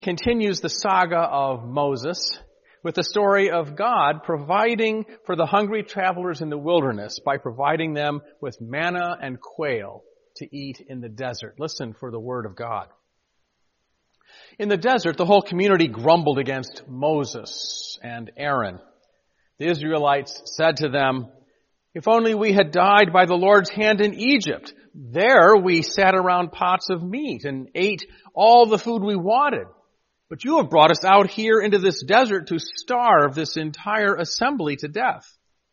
continues the saga of Moses with the story of God providing for the hungry travelers in the wilderness by providing them with manna and quail to eat in the desert. Listen for the word of God. In the desert, the whole community grumbled against Moses and Aaron. The Israelites said to them, "If only we had died by the Lord's hand in Egypt. There we sat around pots of meat and ate all the food we wanted. But you have brought us out here into this desert to starve this entire assembly to death."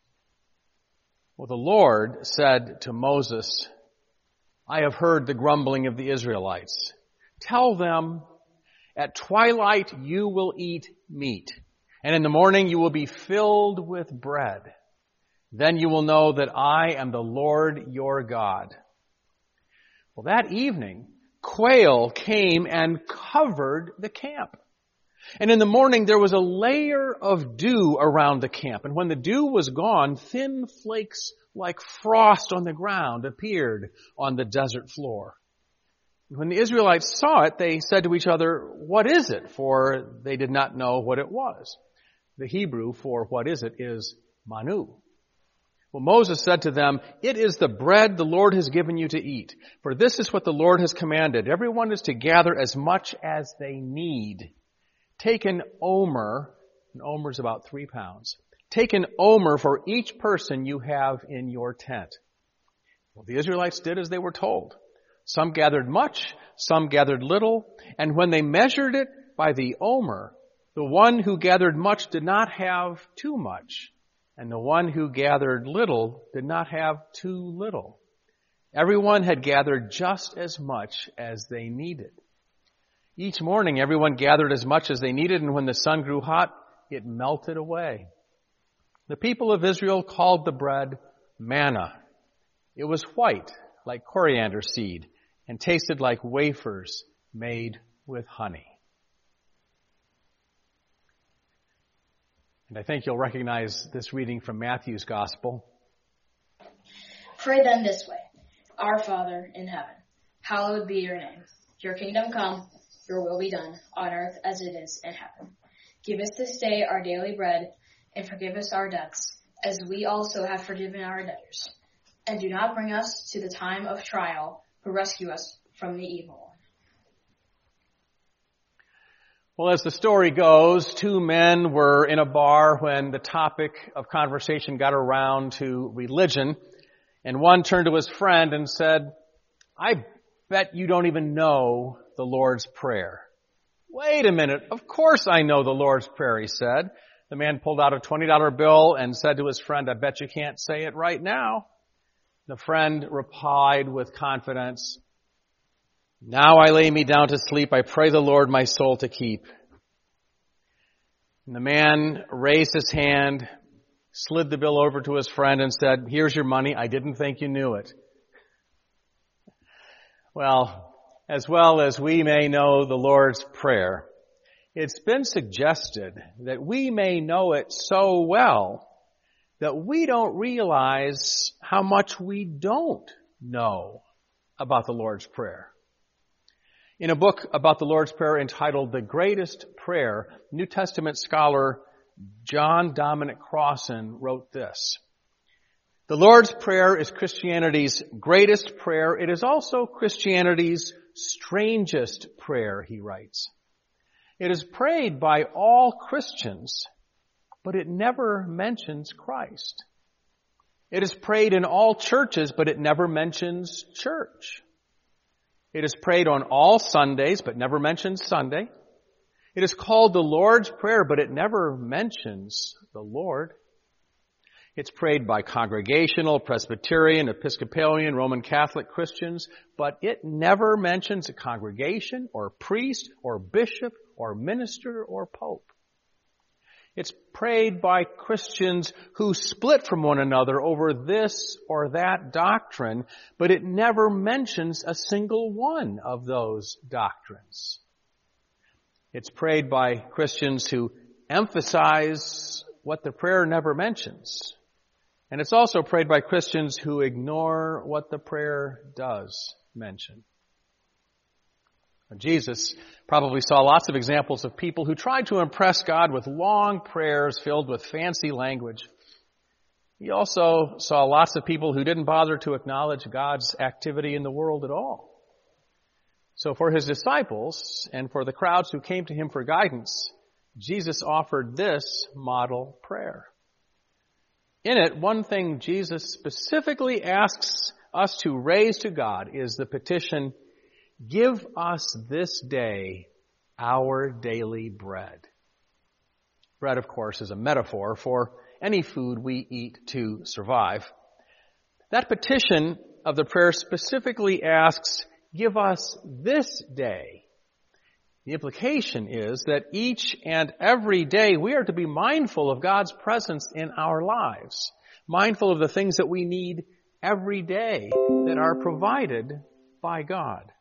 Well, the Lord said to Moses, "I have heard the grumbling of the Israelites. Tell them, at twilight you will eat meat, and in the morning you will be filled with bread. Then you will know that I am the Lord your God." Well, that evening, quail came and covered the camp. And in the morning there was a layer of dew around the camp. And when the dew was gone, thin flakes like frost on the ground appeared on the desert floor. When the Israelites saw it, they said to each other, "What is it?" For they did not know what it was. The Hebrew for "what is it" is manu. Well, Moses said to them, "It is the bread the Lord has given you to eat. For this is what the Lord has commanded. Everyone is to gather as much as they need. Take an omer," an omer is about 3 pounds. "Take an omer for each person you have in your tent." Well, the Israelites did as they were told. Some gathered much, some gathered little, and when they measured it by the omer, the one who gathered much did not have too much, and the one who gathered little did not have too little. Everyone had gathered just as much as they needed. Each morning everyone gathered as much as they needed, and when the sun grew hot, it melted away. The people of Israel called the bread manna. It was white, like coriander seed, and tasted like wafers made with honey. And I think you'll recognize this reading from Matthew's Gospel. Pray then this way: Our Father in heaven, hallowed be your name. Your kingdom come, your will be done, on earth as it is in heaven. Give us this day our daily bread, and forgive us our debts, as we also have forgiven our debtors. And do not bring us to the time of trial, but rescue us from the evil one. Well, as the story goes, 2 men were in a bar when the topic of conversation got around to religion, and one turned to his friend and said, "I bet you don't even know the Lord's Prayer." "Wait a minute, of course I know the Lord's Prayer," he said. The man pulled out a $20 bill and said to his friend, "I bet you can't say it right now." The friend replied with confidence, "Now I lay me down to sleep, I pray the Lord my soul to keep." And the man raised his hand, slid the bill over to his friend and said, "Here's your money. I didn't think you knew it." Well as we may know the Lord's Prayer, it's been suggested that we may know it so well that we don't realize how much we don't know about the Lord's Prayer. In a book about the Lord's Prayer entitled The Greatest Prayer, New Testament scholar John Dominic Crossan wrote this: "The Lord's Prayer is Christianity's greatest prayer. It is also Christianity's strangest prayer," he writes. "It is prayed by all Christians, but it never mentions Christ. It is prayed in all churches, but it never mentions church. It is prayed on all Sundays, but never mentions Sunday. It is called the Lord's Prayer, but it never mentions the Lord. It's prayed by Congregational, Presbyterian, Episcopalian, Roman Catholic Christians, but it never mentions a congregation or priest or bishop or minister or pope. It's prayed by Christians who split from one another over this or that doctrine, but it never mentions a single one of those doctrines. It's prayed by Christians who emphasize what the prayer never mentions. And it's also prayed by Christians who ignore what the prayer does mention. Jesus probably saw lots of examples of people who tried to impress God with long prayers filled with fancy language. He also saw lots of people who didn't bother to acknowledge God's activity in the world at all. So for his disciples and for the crowds who came to him for guidance, Jesus offered this model prayer. In it, one thing Jesus specifically asks us to raise to God is the petition, "Give us this day our daily bread." Bread, of course, is a metaphor for any food we eat to survive. That petition of the prayer specifically asks, "Give us this day." The implication is that each and every day we are to be mindful of God's presence in our lives, mindful of the things that we need every day that are provided by God.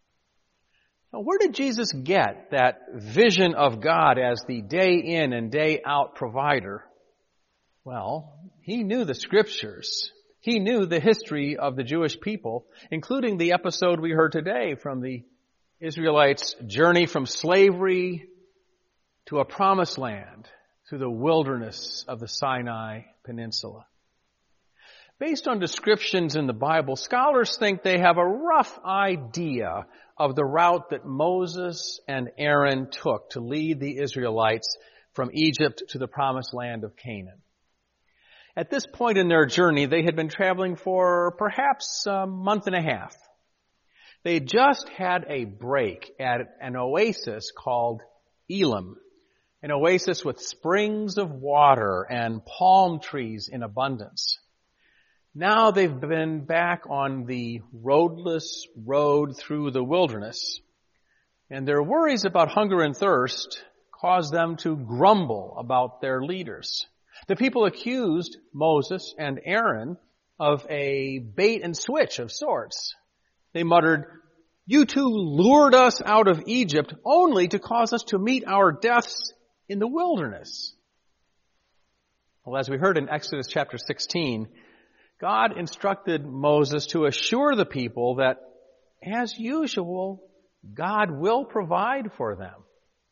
Now, where did Jesus get that vision of God as the day in and day out provider? Well, he knew the scriptures. He knew the history of the Jewish people, including the episode we heard today from the Israelites' journey from slavery to a promised land through the wilderness of the Sinai Peninsula. Based on descriptions in the Bible, scholars think they have a rough idea of the route that Moses and Aaron took to lead the Israelites from Egypt to the promised land of Canaan. At this point in their journey, they had been traveling for perhaps a month and a half. They just had a break at an oasis called Elim, an oasis with springs of water and palm trees in abundance. Now they've been back on the roadless road through the wilderness, and their worries about hunger and thirst caused them to grumble about their leaders. The people accused Moses and Aaron of a bait and switch of sorts. They muttered, "You two lured us out of Egypt only to cause us to meet our deaths in the wilderness." Well, as we heard in Exodus chapter 16, God instructed Moses to assure the people that, as usual, God will provide for them.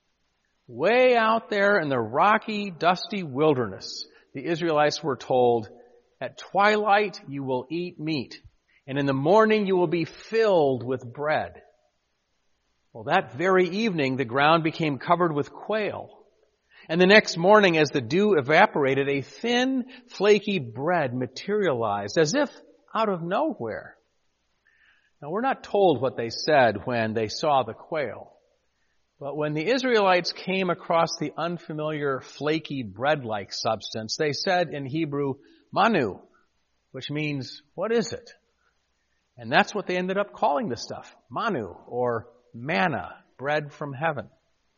Way out there in the rocky, dusty wilderness, the Israelites were told, "At twilight you will eat meat, and in the morning you will be filled with bread." Well, that very evening the ground became covered with quail. And the next morning, as the dew evaporated, a thin, flaky bread materialized as if out of nowhere. Now, we're not told what they said when they saw the quail. But when the Israelites came across the unfamiliar, flaky bread-like substance, they said in Hebrew, "Manu," which means, "What is it?" And that's what they ended up calling the stuff, manu, or manna, bread from heaven.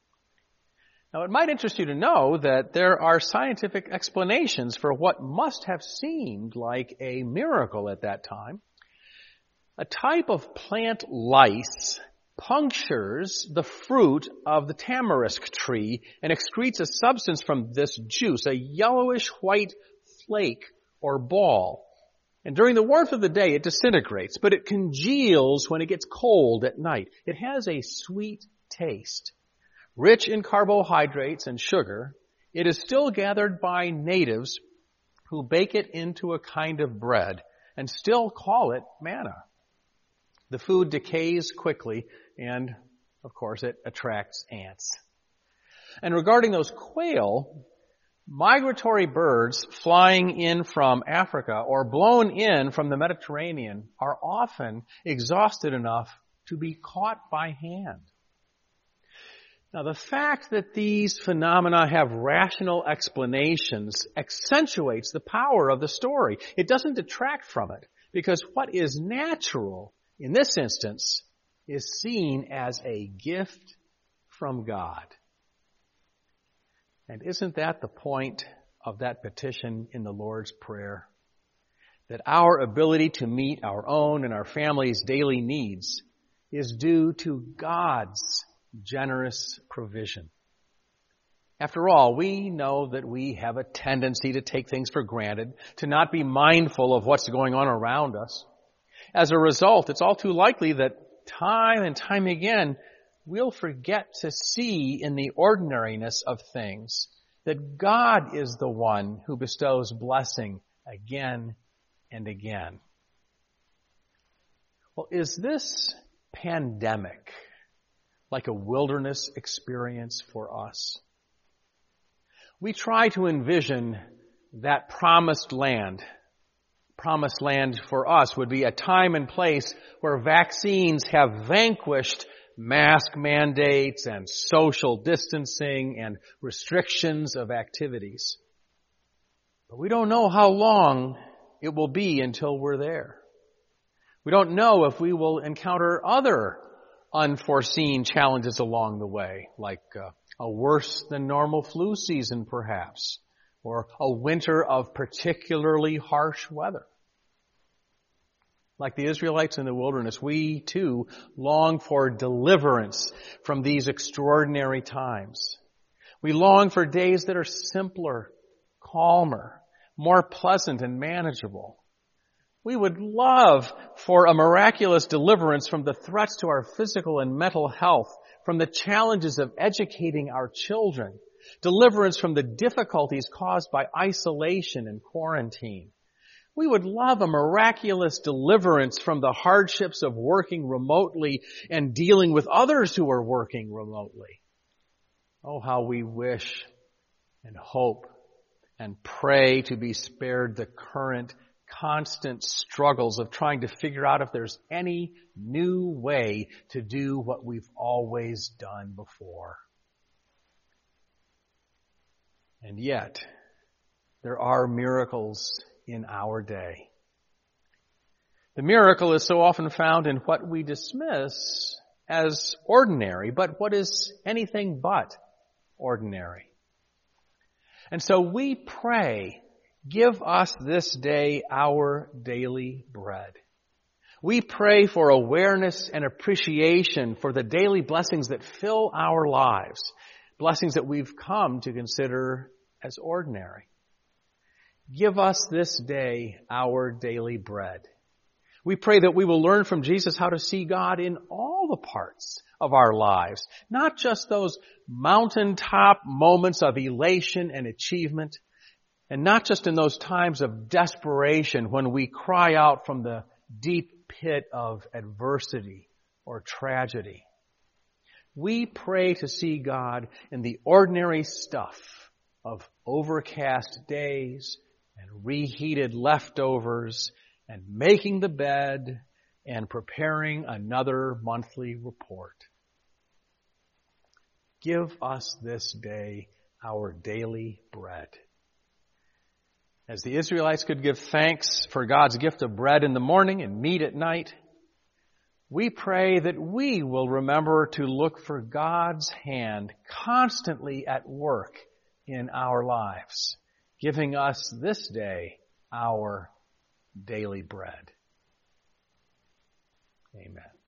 Now, it might interest you to know that there are scientific explanations for what must have seemed like a miracle at that time. A type of plant lice punctures the fruit of the tamarisk tree and excretes a substance from this juice, a yellowish white flake or ball. And during the warmth of the day, it disintegrates, but it congeals when it gets cold at night. It has a sweet taste. Rich in carbohydrates and sugar, it is still gathered by natives who bake it into a kind of bread and still call it manna. The food decays quickly, and, of course, it attracts ants. And regarding those quail, migratory birds flying in from Africa or blown in from the Mediterranean are often exhausted enough to be caught by hand. Now, the fact that these phenomena have rational explanations accentuates the power of the story. It doesn't detract from it, because what is natural in this instance is seen as a gift from God. And isn't that the point of that petition in the Lord's Prayer? That our ability to meet our own and our family's daily needs is due to God's generous provision. After all, we know that we have a tendency to take things for granted, to not be mindful of what's going on around us. As a result, it's all too likely that time and time again, we'll forget to see in the ordinariness of things that God is the one who bestows blessing again and again. Well, is this pandemic like a wilderness experience for us? We try to envision that promised land. Promised land for us would be a time and place where vaccines have vanquished mask mandates and social distancing and restrictions of activities. But we don't know how long it will be until we're there. We don't know if we will encounter other unforeseen challenges along the way, like a worse than normal flu season perhaps, or a winter of particularly harsh weather. Like the Israelites in the wilderness, we too long for deliverance from these extraordinary times. We long for days that are simpler, calmer, more pleasant and manageable. We would love for a miraculous deliverance from the threats to our physical and mental health, from the challenges of educating our children, deliverance from the difficulties caused by isolation and quarantine. We would love a miraculous deliverance from the hardships of working remotely and dealing with others who are working remotely. Oh, how we wish and hope and pray to be spared the current constant struggles of trying to figure out if there's any new way to do what we've always done before. And yet, there are miracles in our day. The miracle is so often found in what we dismiss as ordinary, but what is anything but ordinary. And so we pray, give us this day our daily bread. We pray for awareness and appreciation for the daily blessings that fill our lives, blessings that we've come to consider as ordinary. Give us this day our daily bread. We pray that we will learn from Jesus how to see God in all the parts of our lives, not just those mountaintop moments of elation and achievement, and not just in those times of desperation when we cry out from the deep pit of adversity or tragedy. We pray to see God in the ordinary stuff of overcast days and reheated leftovers and making the bed and preparing another monthly report. Give us this day our daily bread. As the Israelites could give thanks for God's gift of bread in the morning and meat at night, we pray that we will remember to look for God's hand constantly at work in our lives, giving us this day our daily bread. Amen.